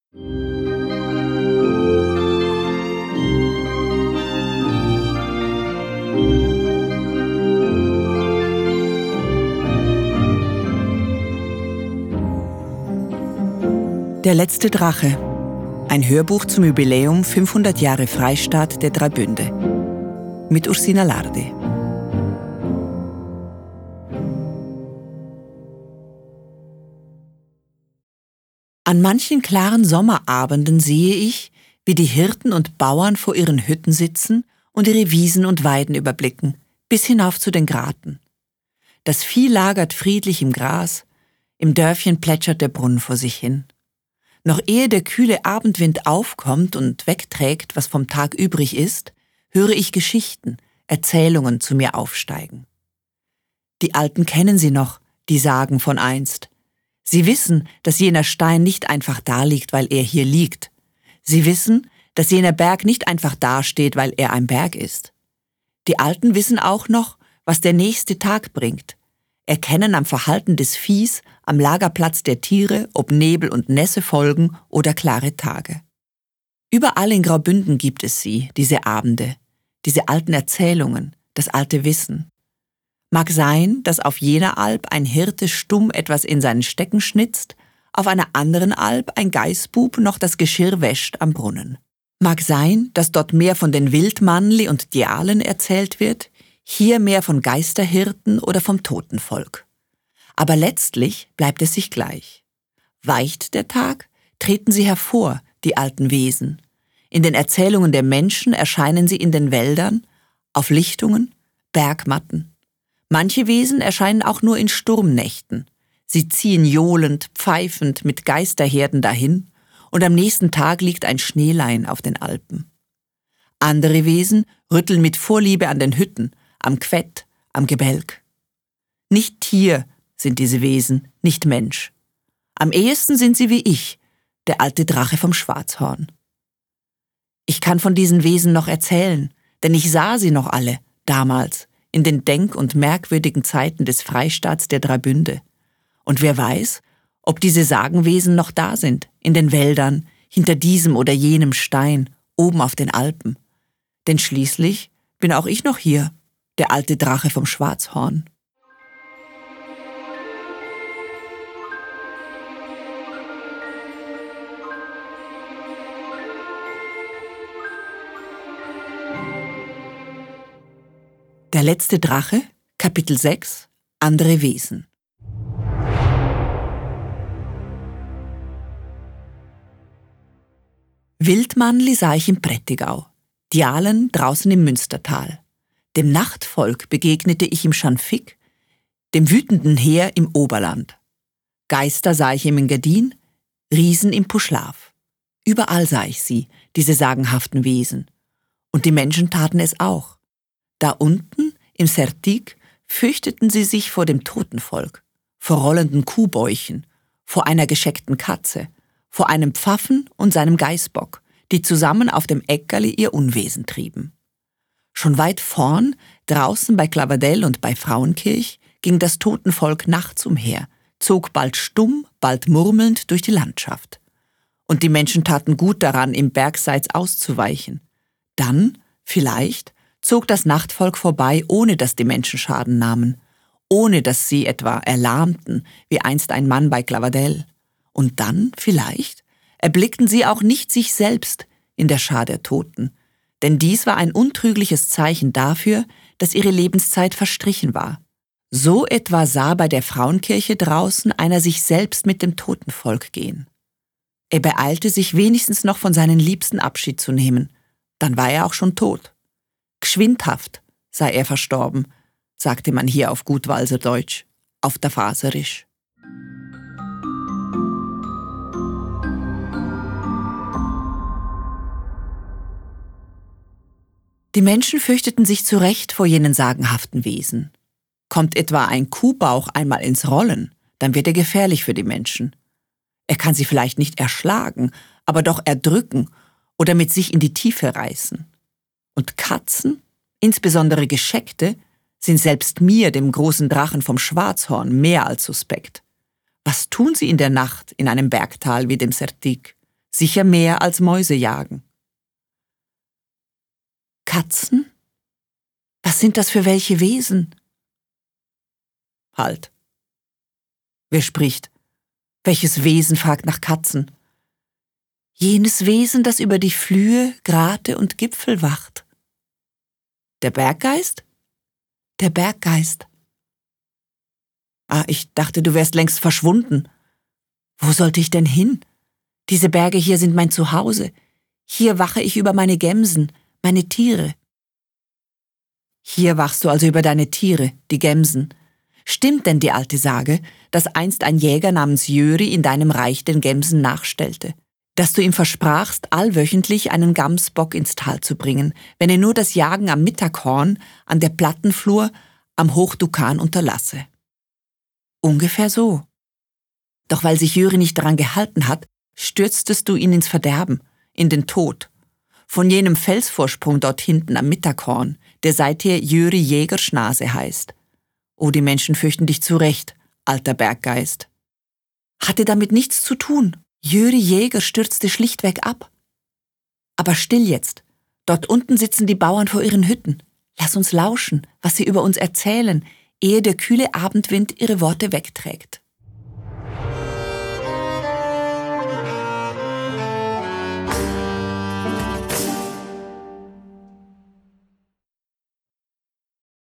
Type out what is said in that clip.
Der letzte Drache. Ein Hörbuch zum Jubiläum 500 Jahre Freistaat der Drei Bünde. Mit Ursina Lardi. An manchen klaren Sommerabenden sehe ich, wie die Hirten und Bauern vor ihren Hütten sitzen und ihre Wiesen und Weiden überblicken, bis hinauf zu den Graten. Das Vieh lagert friedlich im Gras, im Dörfchen plätschert der Brunnen vor sich hin. Noch ehe der kühle Abendwind aufkommt und wegträgt, was vom Tag übrig ist, höre ich Geschichten, Erzählungen zu mir aufsteigen. Die Alten kennen sie noch, die Sagen von einst. Sie wissen, dass jener Stein nicht einfach da liegt, weil er hier liegt. Sie wissen, dass jener Berg nicht einfach dasteht, weil er ein Berg ist. Die Alten wissen auch noch, was der nächste Tag bringt, erkennen am Verhalten des Viehs, am Lagerplatz der Tiere, ob Nebel und Nässe folgen oder klare Tage. Überall in Graubünden gibt es sie, diese Abende, diese alten Erzählungen, das alte Wissen. Mag sein, dass auf jener Alp ein Hirte stumm etwas in seinen Stecken schnitzt, auf einer anderen Alp ein Geißbub noch das Geschirr wäscht am Brunnen. Mag sein, dass dort mehr von den Wildmannli und Dialen erzählt wird, hier mehr von Geisterhirten oder vom Totenvolk. Aber letztlich bleibt es sich gleich. Weicht der Tag, treten sie hervor, die alten Wesen. In den Erzählungen der Menschen erscheinen sie in den Wäldern, auf Lichtungen, Bergmatten. Manche Wesen erscheinen auch nur in Sturmnächten. Sie ziehen johlend, pfeifend mit Geisterherden dahin und am nächsten Tag liegt ein Schneelein auf den Alpen. Andere Wesen rütteln mit Vorliebe an den Hütten, am Quett, am Gebälk. Nicht Tier sind diese Wesen, nicht Mensch. Am ehesten sind sie wie ich, der alte Drache vom Schwarzhorn. Ich kann von diesen Wesen noch erzählen, denn ich sah sie noch alle, damals, in den denk- und merkwürdigen Zeiten des Freistaats der Drei Bünde. Und wer weiß, ob diese Sagenwesen noch da sind, in den Wäldern, hinter diesem oder jenem Stein, oben auf den Alpen. Denn schließlich bin auch ich noch hier, der alte Drache vom Schwarzhorn. Der letzte Drache, Kapitel 6, andere Wesen. Wildmannli sah ich im Prättigau, Dialen draußen im Münstertal. Dem Nachtvolk begegnete ich im Schanfigg, dem wütenden Heer im Oberland. Geister sah ich im Engadin, Riesen im Puschlav. Überall sah ich sie, diese sagenhaften Wesen. Und die Menschen taten es auch. Da unten, im Sertig, fürchteten sie sich vor dem Totenvolk, vor rollenden Kuhbäuchen, vor einer gescheckten Katze, vor einem Pfaffen und seinem Geißbock, die zusammen auf dem Äckerli ihr Unwesen trieben. Schon weit vorn, draußen bei Clavadell und bei Frauenkirch, ging das Totenvolk nachts umher, zog bald stumm, bald murmelnd durch die Landschaft. Und die Menschen taten gut daran, im Bergseits auszuweichen. Dann, vielleicht, zog das Nachtvolk vorbei, ohne dass die Menschen Schaden nahmen, ohne dass sie etwa erlahmten, wie einst ein Mann bei Clavadell. Und dann, vielleicht, erblickten sie auch nicht sich selbst in der Schar der Toten, denn dies war ein untrügliches Zeichen dafür, dass ihre Lebenszeit verstrichen war. So etwa sah bei der Frauenkirche draußen einer sich selbst mit dem Totenvolk gehen. Er beeilte sich wenigstens noch von seinen Liebsten Abschied zu nehmen, dann war er auch schon tot. Gschwindhaft sei er verstorben, sagte man hier auf gut Walserdeutsch, auf der Faserisch. Die Menschen fürchteten sich zu Recht vor jenen sagenhaften Wesen. Kommt etwa ein Kuhbauch einmal ins Rollen, dann wird er gefährlich für die Menschen. Er kann sie vielleicht nicht erschlagen, aber doch erdrücken oder mit sich in die Tiefe reißen. Und Katzen, insbesondere gescheckte, sind selbst mir, dem großen Drachen vom Schwarzhorn, mehr als suspekt. Was tun sie in der Nacht in einem Bergtal wie dem Sertig? sicher mehr als Mäuse jagen. Katzen? Was sind das für welche Wesen? Halt. Wer spricht? Welches Wesen fragt nach Katzen? Jenes Wesen, das über die Flühe, Grate und Gipfel wacht. Der Berggeist? Der Berggeist. Ah, ich dachte, du wärst längst verschwunden. Wo sollte ich denn hin? Diese Berge hier sind mein Zuhause. Hier wache ich über meine Gemsen, meine Tiere. Hier wachst du also über deine Tiere, die Gemsen. Stimmt denn die alte Sage, dass einst ein Jäger namens Jöri in deinem Reich den Gemsen nachstellte? Dass du ihm versprachst, allwöchentlich einen Gamsbock ins Tal zu bringen, wenn er nur das Jagen am Mittaghorn, an der Plattenflur, am Hochdukan unterlasse? Ungefähr so. Doch weil sich Jöri nicht daran gehalten hat, stürztest du ihn ins Verderben, in den Tod. Von jenem Felsvorsprung dort hinten am Mittaghorn, der seither Jöri Jägerschnase heißt. Oh, die Menschen fürchten dich zu Recht, alter Berggeist. Hatte damit nichts zu tun. Jöri Jäger stürzte schlichtweg ab. Aber still jetzt. Dort unten sitzen die Bauern vor ihren Hütten. Lass uns lauschen, was sie über uns erzählen, ehe der kühle Abendwind ihre Worte wegträgt.